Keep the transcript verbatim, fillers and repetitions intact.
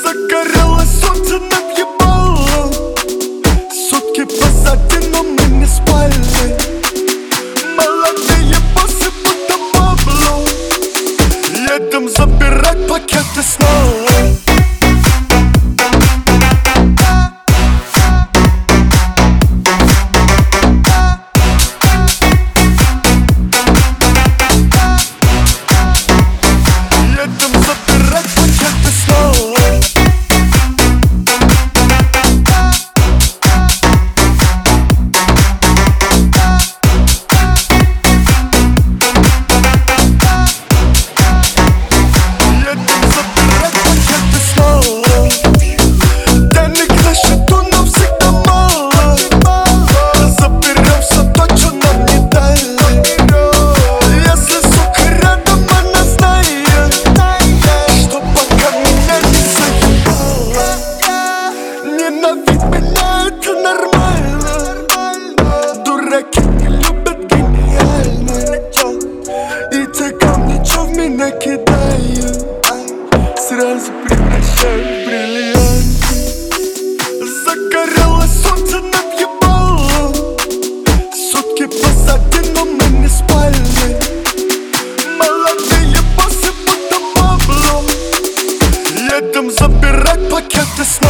Загорелось солнце над ебалом. Сутки позади, но мы не спали. Молодые боссы будто бабло. Едем забирать пакеты снова. Ненавидь меня, это нормально. Дураки не любят гениально. И те камни, чё в меня кидают, сразу превращаю в бриллианты. Загорелось солнце над ебалом. Сутки позади, но мы не спали. Молодые боссы будто бабло. Едем забирать пакеты снова.